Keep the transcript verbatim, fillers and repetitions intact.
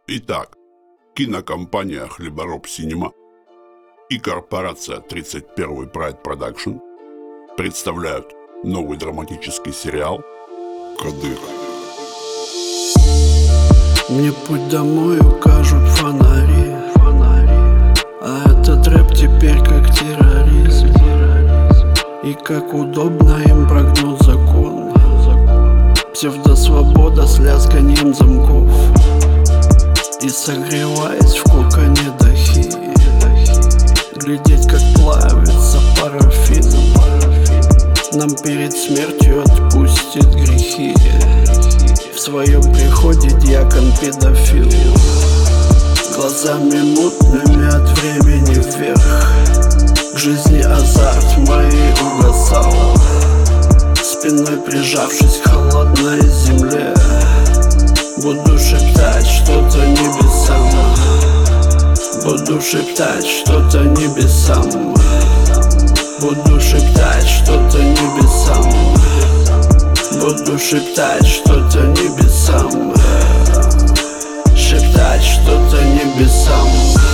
Итак, кинокомпания «Хлебороб Синема» и корпорация тридцать первый Pride Production представляют новый драматический сериал «Кадыр». Мне путь домой укажут фонари, а этот рэп теперь как терроризм. И как удобно им прогнуть закон. Псевдосвобода с лязганием замков. И согреваясь в коконе дахи, глядеть, как плавится парафин. Нам перед смертью отпустит грехи. В своем приходе дьякон-педофил, глазами мутными от времени вверх. К жизни азарт моей угасал, спиной прижавшись к холодной земле. Буду шептать что-то небесам, буду шептать что-то небесам, буду шептать что-то небесам, буду шептать что-то небесам, шептать что-то небесам.